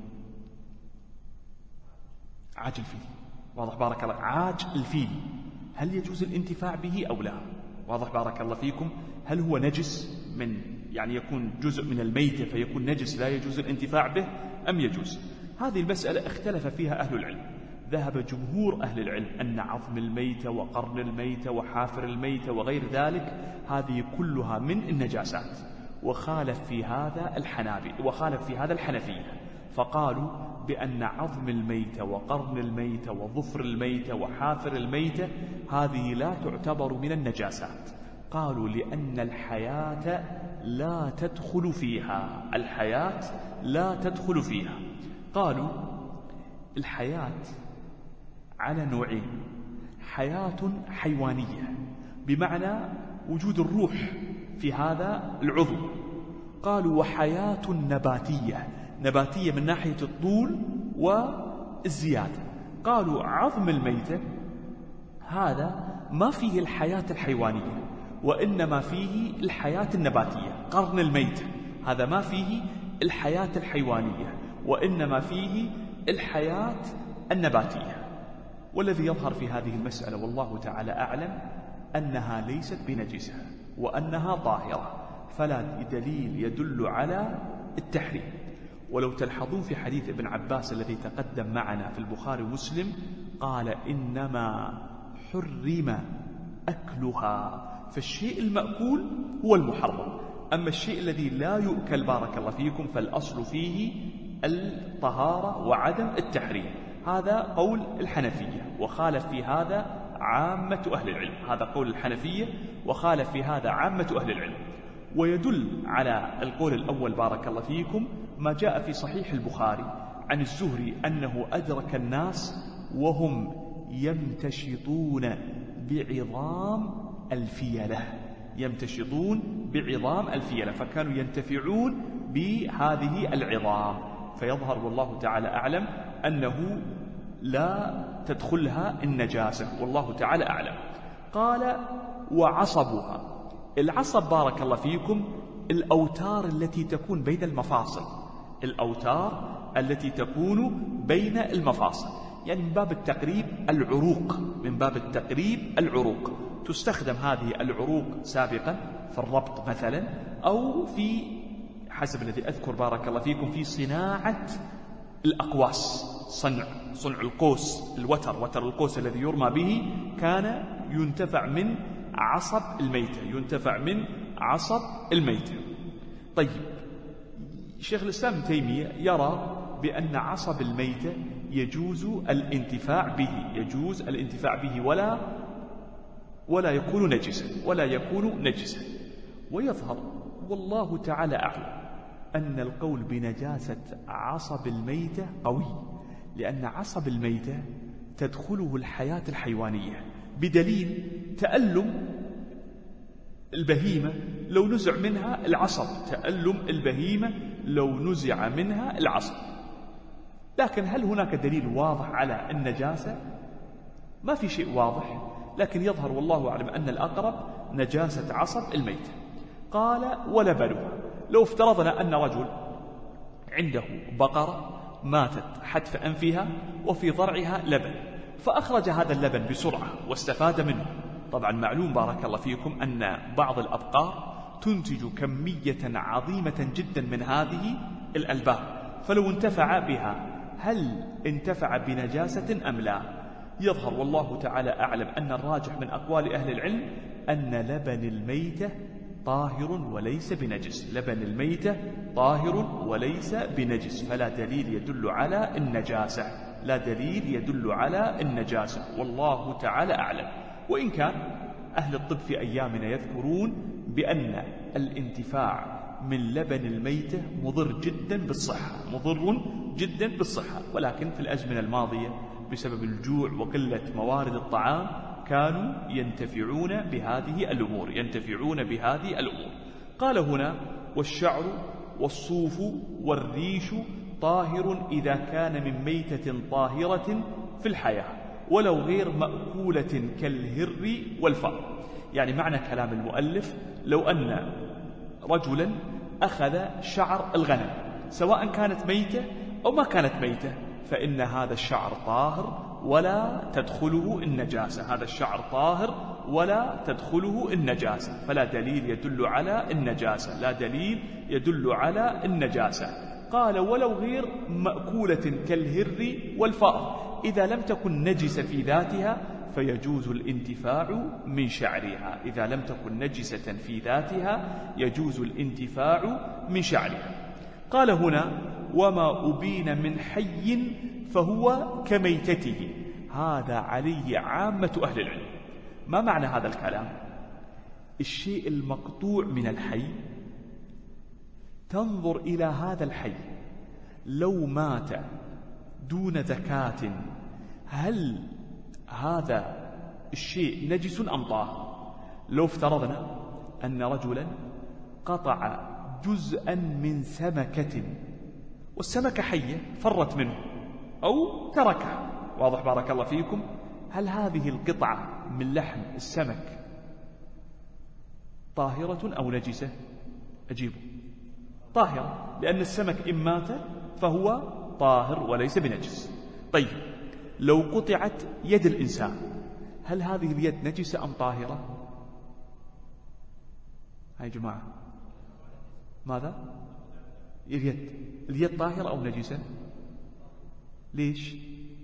عاج الفيل، واضح بارك الله، عاج الفيل، هل يجوز الانتفاع به أو لا؟ واضح بارك الله فيكم، هل هو نجس من يعني يكون جزء من الميتة فيكون نجس لا يجوز الانتفاع به أم يجوز؟ هذه المسألة اختلف فيها أهل العلم. ذهب جمهور أهل العلم أن عظم الميتة وقرن الميتة وحافر الميتة وغير ذلك هذه كلها من النجاسات، وخالف في هذا الحنابي وخالف في هذا الحنفية، فقالوا بأن عظم الميتة وقرن الميتة وظفر الميتة وحافر الميتة هذه لا تعتبر من النجاسات. قالوا لأن الحياة لا تدخل فيها، الحياة لا تدخل فيها. قالوا الحياة على نوعين: حياة حيوانية بمعنى وجود الروح في هذا العضو، قالوا وحياة نباتية، نباتية من ناحية الطول والزيادة. قالوا عظم الميتة هذا ما فيه الحياة الحيوانية وإنما فيه الحياة النباتية. قرن الميتة هذا ما فيه الحياة الحيوانية وإنما فيه الحياة النباتية. والذي يظهر في هذه المسألة والله تعالى أعلم أنها ليست بنجسة وأنها طاهرة، فلا دليل يدل على التحريم. ولو تلحظون في حديث ابن عباس الذي تقدم معنا في البخاري ومسلم قال إنما حرم أكلها، فالشيء المأكول هو المحرم، أما الشيء الذي لا يؤكل بارك الله فيكم فالأصل فيه الطهارة وعدم التحريم. هذا قول الحنفية وخالف في هذا عامة أهل العلم، هذا قول الحنفية وخالف في هذا عامة أهل العلم. ويدل على القول الأول بارك الله فيكم ما جاء في صحيح البخاري عن الزهري أنه أدرك الناس وهم يمتشطون بعظام الفيلة، يمتشطون بعظام الفيلة، فكانوا ينتفعون بهذه العظام. فيظهر والله تعالى أعلم أنه لا تدخلها النجاسة، والله تعالى أعلم. قال وعصبها. العصب بارك الله فيكم الأوتار التي تكون بين المفاصل، الأوتار التي تكون بين المفاصل، يعني من باب التقريب العروق، من باب التقريب العروق. تستخدم هذه العروق سابقا في الربط مثلا، أو في حسب الذي أذكر بارك الله فيكم في صناعة الأقواس، صنع صنع القوس، الوتر، وتر القوس الذي يرمى به كان ينتفع من عصب الميتة، ينتفع من عصب الميتة. طيب، شيخ الإسلام ابن تيمية يرى بأن عصب الميتة يجوز الانتفاع به، يجوز الانتفاع به ولا ولا يكون نجسا، ولا يكون نجسا. ويظهر والله تعالى أعلم أن القول بنجاسة عصب الميتة قوي، لأن عصب الميتة تدخله الحياة الحيوانية، بدليل تألم البهيمة لو نزع منها العصب، تألم البهيمة لو نزع منها العصب. لكن هل هناك دليل واضح على النجاسة؟ ما في شيء واضح، لكن يظهر والله أعلم أن الأقرب نجاسة عصب الميتة. قال ولبنها. لو افترضنا أن رجل عنده بقرة ماتت حتف أنفها وفي ضرعها لبن، فأخرج هذا اللبن بسرعة واستفاد منه. طبعا معلوم بارك الله فيكم أن بعض الأبقار تنتج كمية عظيمة جدا من هذه الألبان، فلو انتفع بها هل انتفع بنجاسة أم لا؟ يظهر والله تعالى أعلم أن الراجح من أقوال أهل العلم أن لبن الميتة طاهر وليس بنجس، لبن الميتة طاهر وليس بنجس، فلا دليل يدل على النجاسة، لا دليل يدل على النجاسة، والله تعالى أعلم. وإن كان أهل الطب في أيامنا يذكرون بأن الانتفاع من لبن الميتة مضر جدا بالصحة، مضر جدا بالصحة، ولكن في الأزمنة الماضية بسبب الجوع وقلة موارد الطعام كانوا ينتفعون بهذه الأمور، ينتفعون بهذه الأمور. قال هنا والشعر والصوف والريش طاهر إذا كان من ميتة طاهرة في الحياة ولو غير مأكولة كالهر والفأر. يعني معنى كلام المؤلف لو أن رجلا أخذ شعر الغنم سواء كانت ميتة أو ما كانت ميتة، فإن هذا الشعر طاهر ولا تدخله النجاسة، هذا الشعر طاهر ولا تدخله النجاسة، فلا دليل يدل على النجاسة، لا دليل يدل على النجاسة. قال ولو غير مأكولة كالهر والفأر، إذا لم تكن نجسة في ذاتها فيجوز الانتفاع من شعرها، إذا لم تكن نجسة في ذاتها يجوز الانتفاع من شعرها. قال هنا وما أبين من حي فهو كميتته، هذا عليه عامة أهل العلم. ما معنى هذا الكلام؟ الشيء المقطوع من الحي تنظر إلى هذا الحي لو مات دون زكاة هل هذا الشيء نجس أم طاهر؟ لو افترضنا أن رجلا قطع جزءا من سمكة والسمكة حية فرت منه أو تركها، واضح بارك الله فيكم، هل هذه القطعة من لحم السمك طاهرة أو نجسة؟ أجيبوا طاهرة، لأن السمك إن مات فهو طاهر وليس بنجس. طيب لو قطعت يد الإنسان هل هذه اليد نجسة أم طاهرة؟ هاي جماعة ماذا؟ اليد اليد طاهرة أو نجسة؟ ليش؟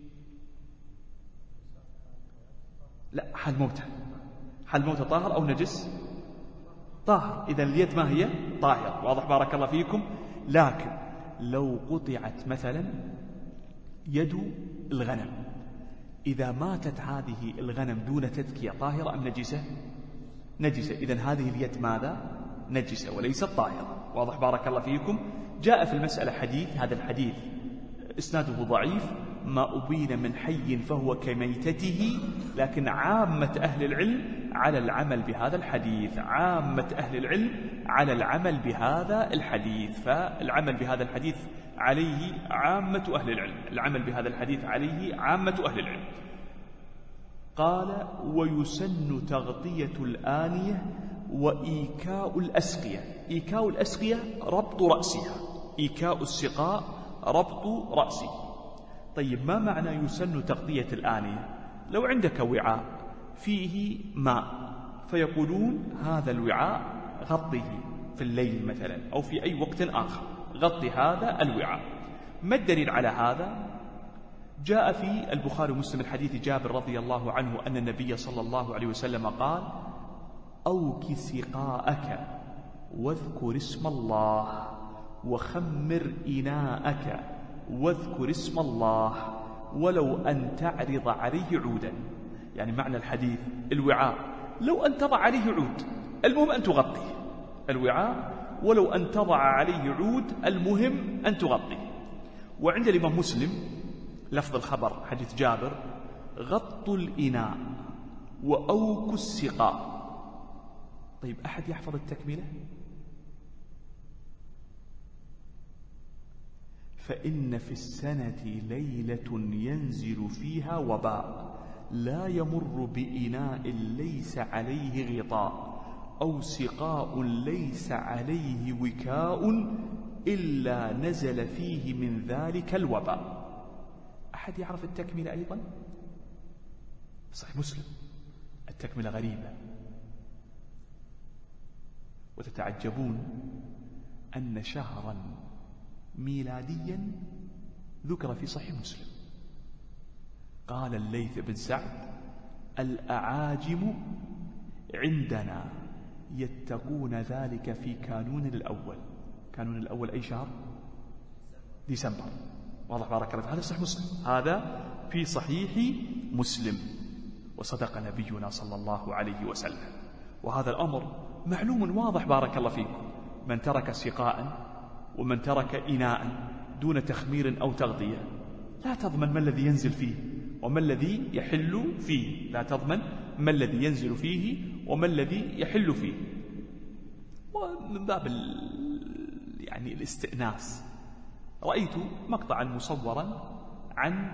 لا، حال موته، حال موته طاهر أو نجس؟ طاهر، إذن اليد ما هي؟ طاهرة، واضح بارك الله فيكم. لكن لو قطعت مثلا يد الغنم، إذا ماتت هذه الغنم دون تذكية طاهرة أم نجسة؟ نجسة، إذن هذه اليد ماذا؟ نجسة وليست طاهرة. واضح بارك الله فيكم؟ جاء في المسألة حديث، هذا الحديث إسناده ضعيف، ما أبين من حي فهو كميتته، لكن عامة أهل العلم على العمل بهذا الحديث، عامة أهل العلم على العمل بهذا الحديث. فالعمل بهذا الحديث عليه عامة أهل العلم، العمل بهذا الحديث عليه عامة أهل العلم. قال: ويسن تغطية الآنية وإيكاء الأسقية. إيكاء الأسقية ربط رأسها، إيكاء السقاء ربط رأسه. طيب، ما معنى يسن تغطية الآنية؟ لو عندك وعاء فيه ماء فيقولون هذا الوعاء غطه في الليل مثلا أو في أي وقت آخر، غطي هذا الوعاء. ما الدليل على هذا؟ جاء في البخاري ومسلم الحديث جابر رضي الله عنه أن النبي صلى الله عليه وسلم قال: أوك سقاءك واذكر اسم الله وخمر إناءك واذكر اسم الله ولو أن تعرض عليه عودا. يعني معنى الحديث الوعاء لو أن تضع عليه عود، المهم أن تغطيه. الوعاء ولو أن تضع عليه عود، المهم أن تغطيه. وعند الإمام مسلم لفظ الخبر حديث جابر: غطوا الإناء وأوكوا السقاء. طيب، أحد يحفظ التكملة؟ فإن في السنة ليلة ينزل فيها وباء لا يمر بإناء ليس عليه غطاء أو سقاء ليس عليه وكاء إلا نزل فيه من ذلك الوباء. أحد يعرف التكملة أيضا؟ صحيح مسلم التكملة غريبة، وتتعجبون أن شهرا ميلاديا ذكر في صحيح مسلم. قال الليث بن سعد: الأعاجم عندنا يتقون ذلك في كانون الأول. كانون الأول أي شهر؟ ديسمبر. واضح بارك الله. هذا صحيح مسلم، هذا في صحيح مسلم. وصدق نبينا صلى الله عليه وسلم. وهذا الأمر معلوم واضح بارك الله فيكم. من ترك سقاء ومن ترك إناء دون تخمير أو تغطية لا تضمن ما الذي ينزل فيه وما الذي يحل فيه، لا تضمن ما الذي ينزل فيه وما الذي يحل فيه. ومن باب يعني الاستئناس، رأيت مقطعا مصورا عن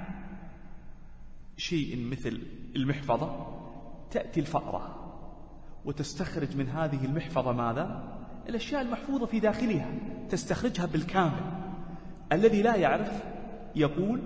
شيء مثل المحفظة، تأتي الفأرة وتستخرج من هذه المحفظة ماذا؟ الأشياء المحفوظة في داخلها، تستخرجها بالكامل. الذي لا يعرف يقول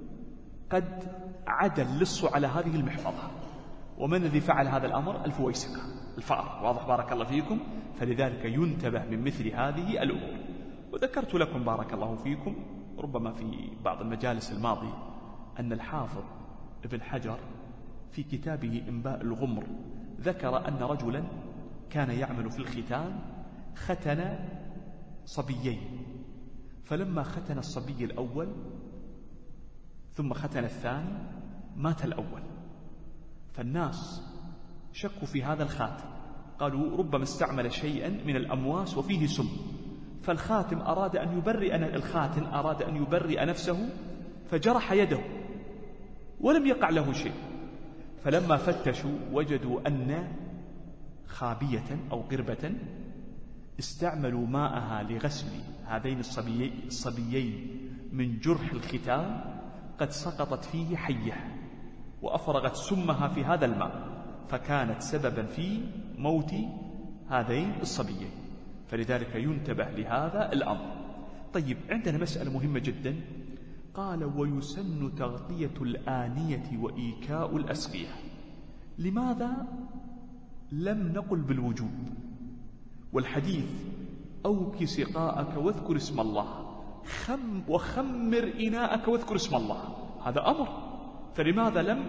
قد عاد اللص على هذه المحفظة. ومن الذي فعل هذا الأمر؟ الفويسقة، الفأر. واضح بارك الله فيكم. فلذلك ينتبه من مثل هذه الأمور. وذكرت لكم بارك الله فيكم ربما في بعض المجالس الماضية أن الحافظ ابن حجر في كتابه إنباء الغمر ذكر أن رجلا كان يعمل في الختان ختن صبيين، فلما ختن الصبي الأول ثم ختن الثاني مات الأول، فالناس شكوا في هذا الخاتم، قالوا ربما استعمل شيئا من الأمواس وفيه سم، فالخاتم أراد أن يبرئ الخاتم أراد أن يبرئ نفسه فجرح يده ولم يقع له شيء. فلما فتشوا وجدوا أن خابية أو قربة استعملوا ماءها لغسل هذين الصبيين من جرح الختان قد سقطت فيه حية وأفرغت سمها في هذا الماء، فكانت سببا في موت هذين الصبيين. فلذلك ينتبه لهذا الأمر. طيب، عندنا مسألة مهمة جدا. قال: ويسن تغطية الآنية وإيكاء الأسقية. لماذا لم نقل بالوجوب؟ والحديث أوك سقاءك واذكر اسم الله خم وخمر إناءك واذكر اسم الله، هذا أمر، فلماذا لم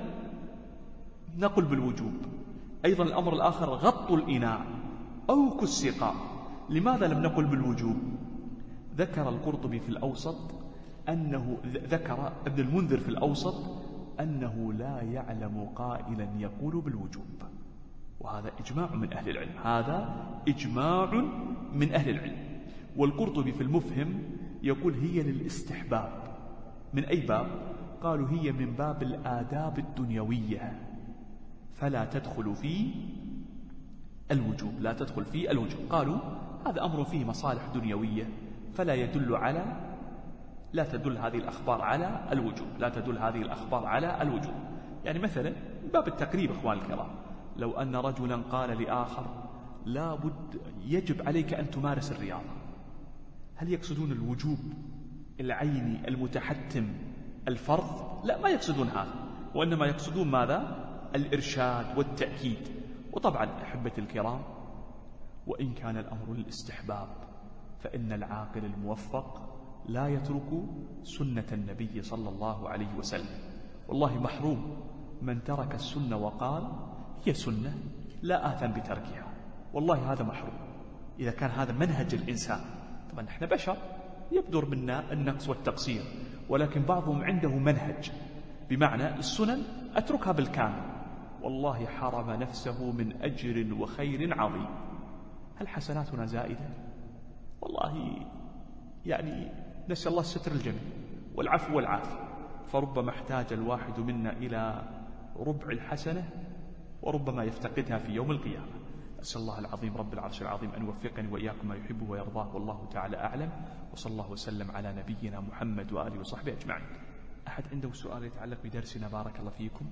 نقل بالوجوب؟ أيضا الأمر الآخر غطوا الإناء أوك السقاء، لماذا لم نقل بالوجوب؟ ذكر القرطبي في الأوسط أنه ذكر ابن المنذر في الأوسط أنه لا يعلم قائلا يقول بالوجوب. وهذا إجماع من أهل العلم، هذا إجماع من أهل العلم. والقرطبي في المفهم يقول هي للاستحباب. من أي باب؟ قالوا هي من باب الآداب الدنيوية، فلا تدخل في الوجوب، لا تدخل في الوجوب. قالوا هذا أمر فيه مصالح دنيوية، فلا يدل على لا تدل هذه الأخبار على الوجوب، لا تدل هذه الأخبار على الوجوب. يعني مثلا باب التقريب أخوان الكرام، لو أن رجلا قال لآخر لا بد يجب عليك أن تمارس الرياضة، هل يقصدون الوجوب العيني المتحتم الفرض؟ لا، ما يقصدون هذا، وإنما يقصدون ماذا؟ الإرشاد والتأكيد. وطبعا أحبتي الكرام، وإن كان الأمر للاستحباب فإن العاقل الموفق لا يترك سنة النبي صلى الله عليه وسلم. والله محروم من ترك السنة وقال هي سنة لا آثم بتركها، والله هذا محروم إذا كان هذا منهج الإنسان. طبعا نحن بشر يبدر منا النقص والتقصير، ولكن بعضهم عنده منهج، بمعنى السنن أتركها بالكامل، والله حرم نفسه من أجر وخير عظيم. هل حسناتنا زائدة؟ والله يعني نسأل الله الستر الجميل والعفو والعافية، فربما احتاج الواحد منا إلى ربع الحسنة وربما يفتقدها في يوم القيامة. أسأل الله العظيم رب العرش العظيم أن يوفقني وإياكم ما يحبه ويرضاه، والله تعالى أعلم، وصلى الله وسلم على نبينا محمد وآله وصحبه أجمعين. أحد عنده سؤال يتعلق بدرسنا؟ بارك الله فيكم.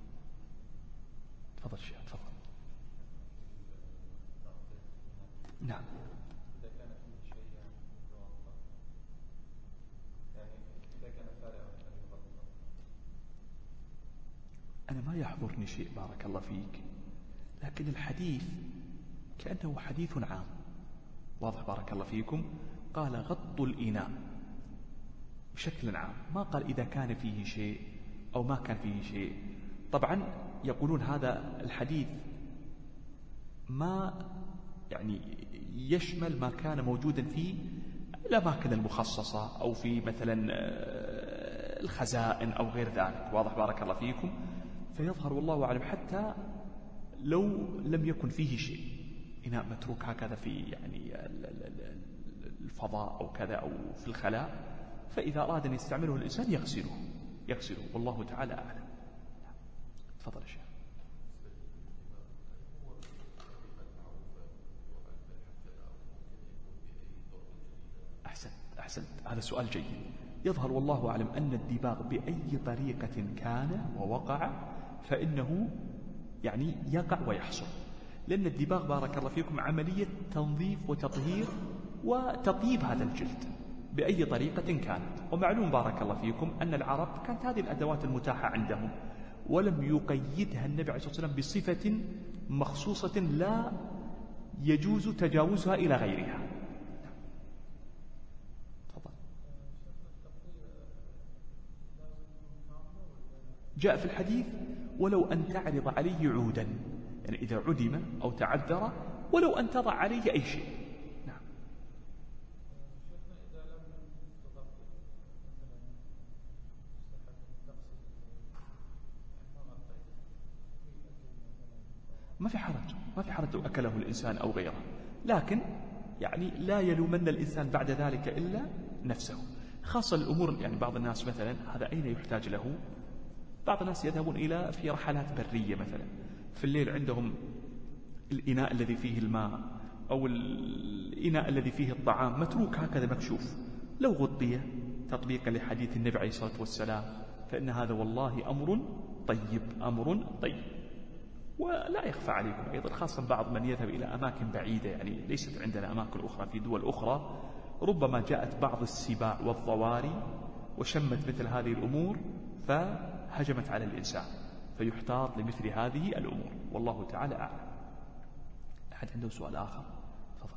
تفضل شيخ، تفضل. نعم. أنا ما يحضرني شيء بارك الله فيك، لكن الحديث كأنه حديث عام واضح بارك الله فيكم. قال غض الإناء بشكل عام، ما قال إذا كان فيه شيء أو ما كان فيه شيء. طبعا يقولون هذا الحديث ما يعني يشمل ما كان موجودا في الأماكن المخصصة أو في مثلا الخزائن أو غير ذلك، واضح بارك الله فيكم. فيظهر والله أعلم حتى لو لم يكن فيه شيء، إناء متروك هكذا في يعني الفضاء أو كذا أو في الخلاء، فإذا أراد أن يستعمله الإنسان يغسله يغسله والله تعالى أعلم. تفضل يا شيخ. أحسنت أحسنت هذا سؤال جيد. يظهر والله أعلم أن الدباغ بأي طريقة كان ووقع فإنه يعني يقع ويحصل، لأن الدباغ بارك الله فيكم عملية تنظيف وتطهير وتطيب هذا الجلد بأي طريقة كانت. ومعلوم بارك الله فيكم أن العرب كانت هذه الأدوات المتاحة عندهم، ولم يقيدها النبي عليه الصلاة والسلام بصفة مخصوصة لا يجوز تجاوزها إلى غيرها. تفضل. جاء في الحديث ولو أن تعرض عليه عودا، يعني إذا عدم أو تعذر ولو أن تضع عليه أي شيء. نعم. ما في حرج ما في حرج لو أكله الإنسان أو غيره، لكن يعني لا يلومن الإنسان بعد ذلك إلا نفسه، خاصة الأمور. يعني بعض الناس مثلا هذا أين يحتاج له؟ بعض الناس يذهبون إلى في رحلات برية مثلا، في الليل عندهم الإناء الذي فيه الماء أو الإناء الذي فيه الطعام متروك هكذا مكشوف، لو غطي تطبيقا لحديث النبي عليه الصلاة والسلام فإن هذا والله أمر طيب أمر طيب. ولا يخفى عليكم أيضا خاصة بعض من يذهب إلى أماكن بعيدة، يعني ليست عندنا أماكن أخرى في دول أخرى، ربما جاءت بعض السباع والضواري وشمت مثل هذه الأمور فهجمت على الإنسان، فيحتاط لمثل هذه الأمور والله تعالى أعلم. أحد عنده سؤال آخر؟ تفضل.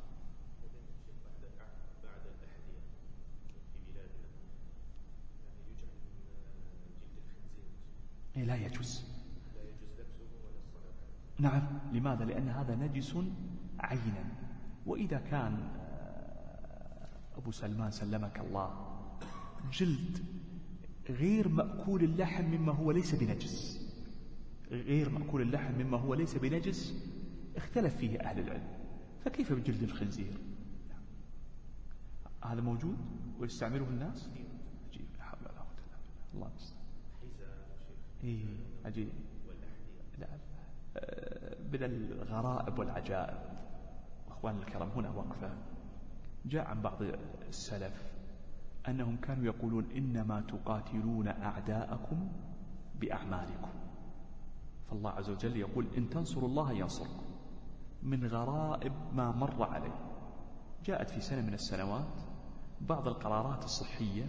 بعد الأحذية في بلادنا يعني يجعل من جلد الخنزير
لا يجوز
لا يجوز لبسه ولا الصلاة.
نعم. لماذا؟ لأن هذا نجس عينا، وإذا كان أبو سلمان سلمك الله جلد غير مأكول اللحم مما هو ليس بنجس، غير مأكول اللحم مما هو ليس بنجس، اختلف فيه أهل العلم، فكيف بجلد الخنزير؟ هذا موجود ويستعمله الناس؟ عجيب، لا حول ولا قوة إلا بالله، الله المستعان. إيه عجيب. لا من الغرائب والعجائب أخوان الكرام هنا وقفة. جاء عن بعض السلف أنهم كانوا يقولون إنما تقاتلون أعداءكم بأعمالكم، فالله عز وجل يقول إن تنصروا الله ينصركم. من غرائب ما مر عليه، جاءت في سنة من السنوات بعض القرارات الصحية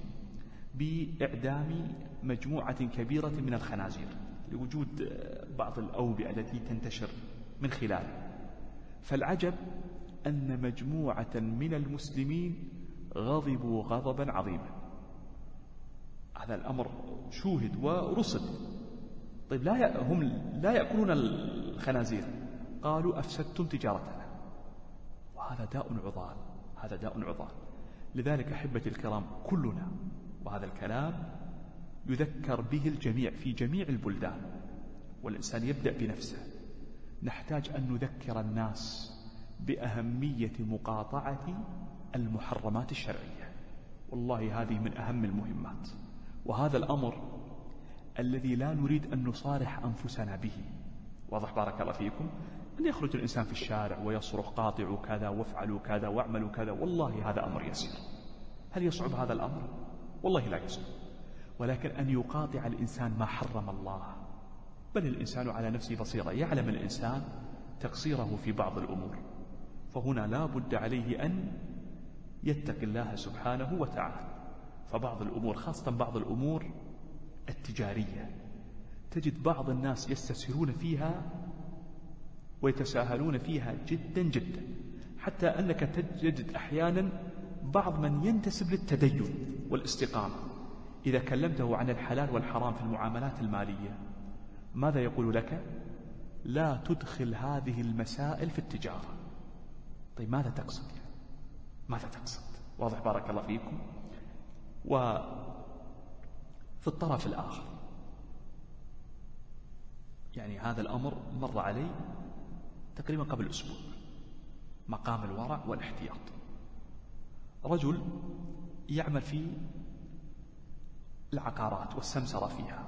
بإعدام مجموعة كبيرة من الخنازير لوجود بعض الأوبئة التي تنتشر من خلاله. فالعجب أن مجموعة من المسلمين غضبوا غضبا عظيما. هذا الأمر شوهد ورصد. طيب لا ي... هم لا يأكلون الخنازير، قالوا أفسدتم تجارتنا، وهذا داء عضال، هذا داء عضال. لذلك أحبتي الكرام كلنا، وهذا الكلام يذكر به الجميع في جميع البلدان، والإنسان يبدأ بنفسه، نحتاج أن نذكر الناس بأهمية مقاطعة المحرمات الشرعية. والله هذه من أهم المهمات، وهذا الأمر الذي لا نريد أن نصارح أنفسنا به. واضح بارك الله فيكم؟ أن يخرج الإنسان في الشارع ويصرخ قاطعوا كذا وافعلوا كذا واعملوا كذا، والله هذا أمر يسير. هل يصعب هذا الأمر؟ والله لا يصعب، ولكن أن يقاطع الإنسان ما حرم الله. بل الإنسان على نفسه بصيرة، يعلم الإنسان تقصيره في بعض الأمور، فهنا لا بد عليه أن يتقي الله سبحانه وتعالى. فبعض الأمور، خاصة بعض الأمور التجارية، تجد بعض الناس يستسهلون فيها ويتساهلون فيها جدا جدا، حتى أنك تجد أحيانا بعض من ينتسب للتدين والاستقامة إذا كلمته عن الحلال والحرام في المعاملات المالية ماذا يقول لك؟ لا تدخل هذه المسائل في التجارة. طيب ماذا تقصد يعني؟ ماذا تقصد؟ واضح بارك الله فيكم. وفي الطرف الآخر يعني هذا الأمر مر علي تقريبا قبل أسبوع، مقام الورع والاحتياط. رجل يعمل في العقارات والسمسرة فيها،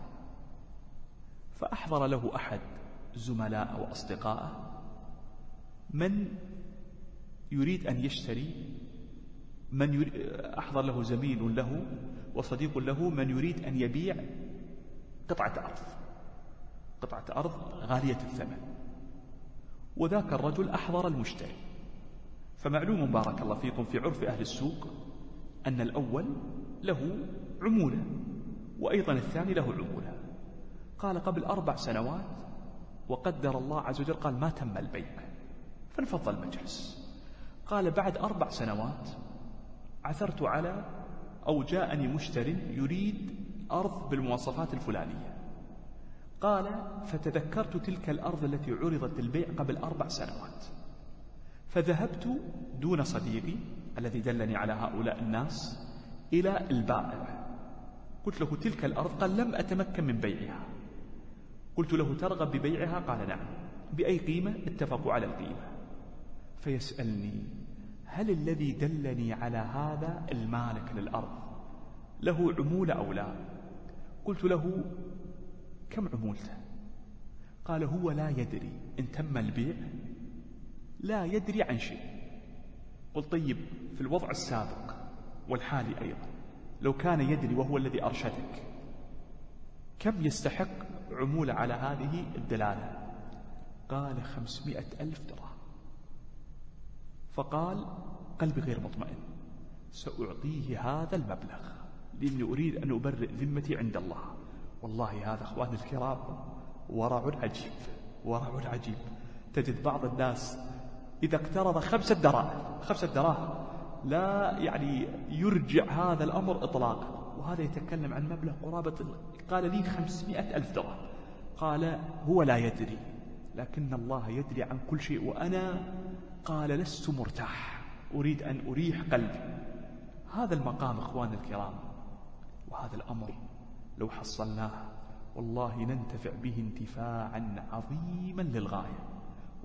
فأحضر له أحد زملاء أو أصدقائه من يريد أن يشتري، من يريد أحضر له زميل له وصديق له من يريد أن يبيع قطعة أرض، قطعة أرض غالية الثمن، وذاك الرجل أحضر المشتري. فمعلوم بارك الله فيكم في عرف أهل السوق أن الأول له عمولة وأيضا الثاني له عمولة. قال قبل أربع سنوات وقدر الله عز وجل قال ما تم البيع، فانفض المجلس. قال بعد أربع سنوات عثرت على أو جاءني مشتر يريد أرض بالمواصفات الفلانية. قال فتذكرت تلك الأرض التي عرضت البيع قبل أربع سنوات، فذهبت دون صديقي الذي دلني على هؤلاء الناس إلى البائع، قلت له تلك الأرض، قال لم أتمكن من بيعها. قلت له ترغب ببيعها؟ قال نعم. بأي قيمة؟ اتفقوا على القيمة. فيسألني هل الذي دلني على هذا المالك للأرض له عمولة أو لا؟ قلت له كم عمولته؟ قال هو لا يدري إن تم البيع، لا يدري عن شيء. قلت طيب في الوضع السابق والحالي أيضا لو كان يدري وهو الذي أرشدك كم يستحق عمولة على هذه الدلالة؟ قال خمسمائة ألف درهم. فقال قلبي غير مطمئن، سأعطيه هذا المبلغ لأني أريد أن أبرئ ذمتي عند الله. والله هذا أخواني الكرام ورع عجيب، ورع عجيب. تجد بعض الناس إذا اقترض خمسة دراهم خمسة دراهم لا يعني يرجع هذا الأمر إطلاقا، وهذا يتكلم عن مبلغ قرابة قال لي خمسمائة ألف درهم. قال هو لا يدري لكن الله يدري عن كل شيء، وأنا قال لست مرتاح، أريد أن أريح قلبي. هذا المقام إخواني الكرام وهذا الأمر لو حصلناه والله ننتفع به انتفاعا عظيما للغاية.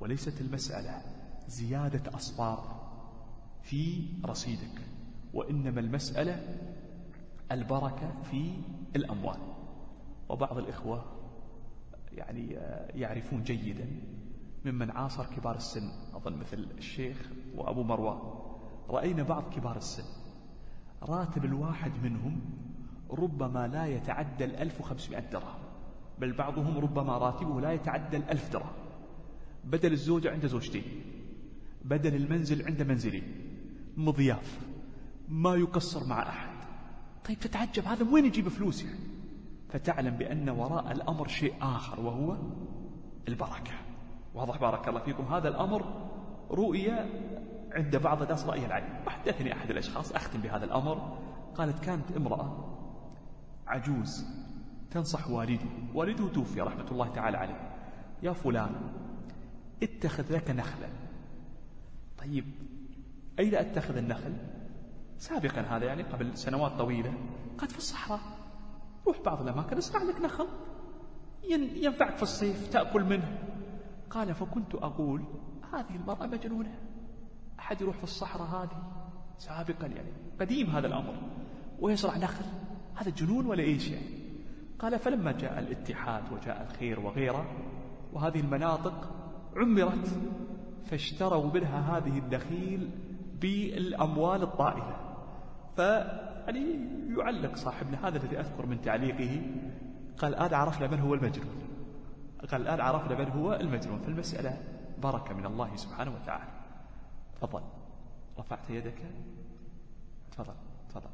وليست المسألة زيادة أصفار في رصيدك، وإنما المسألة البركة في الأموال. وبعض الإخوة يعني يعرفون جيدا ممن عاصر كبار السن، أظن مثل الشيخ وأبو مروان، رأينا بعض كبار السن راتب الواحد منهم ربما لا يتعدى الألف وخمسمائة درهم، بل بعضهم ربما راتبه لا يتعدى الألف درهم، بدل الزوجة عنده زوجتين، بدل المنزل عنده منزلين، مضياف، ما يقصر مع أحد. طيب تتعجب هذا وين يجيب فلوس يعني؟ فتعلم بأن وراء الأمر شيء آخر وهو البركة. واضح بارك الله فيكم؟ هذا الأمر رؤية عند بعض الناس رأي العين. وحدثني أحد الأشخاص، أختم بهذا الأمر، قالت كانت امرأة عجوز تنصح والده، والده توفي رحمة الله تعالى عليه، يا فلان اتخذ لك نخلا. طيب أين أتخذ النخل؟ سابقا هذا يعني قبل سنوات طويلة، قد في الصحراء، روح بعض الأماكن اسمع لك نخل ينفعك في الصيف تأكل منه. قال فكنت أقول هذه المرأة مجنونة، أحد يروح في الصحراء هذه سابقا يعني قديم هذا الأمر ويزرع نخل، هذا جنون ولا إيش يعني؟ قال فلما جاء الاتحاد وجاء الخير وغيره وهذه المناطق عمرت، فاشتروا منها هذه النخيل بالأموال الطائلة. فيعني يعلق صاحبنا هذا الذي أذكر من تعليقه، قال الآن عرفنا من هو المجنون، قال الآن عرفنا من هو المجنون. فالمسألة بركة من الله سبحانه وتعالى. تفضل، رفعت يدك، تفضل تفضل.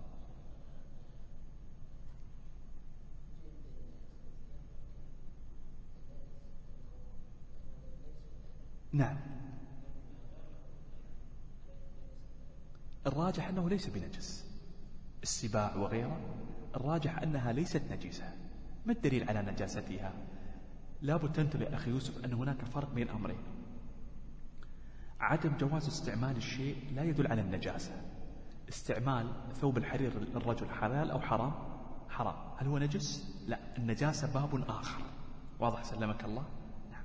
نعم، الراجح أنه ليس بنجس، السباع وغيره الراجح أنها ليست نجسة. ما الدليل على نجاستها؟ لابد تنتبه يا أخي يوسف أن هناك فرق بين أمرين. عدم جواز استعمال الشيء لا يدل على النجاسة. استعمال ثوب الحرير للرجل حلال أو حرام؟ حرام. هل هو نجس؟ لا، النجاسة باب آخر. واضح سلمك الله؟ نعم.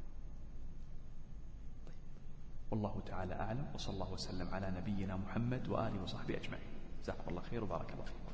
طيب. والله تعالى أعلم، وصلى الله وسلم على نبينا محمد وآله وصحبه أجمعين. جزاكم الله خير وبارك الله فيكم.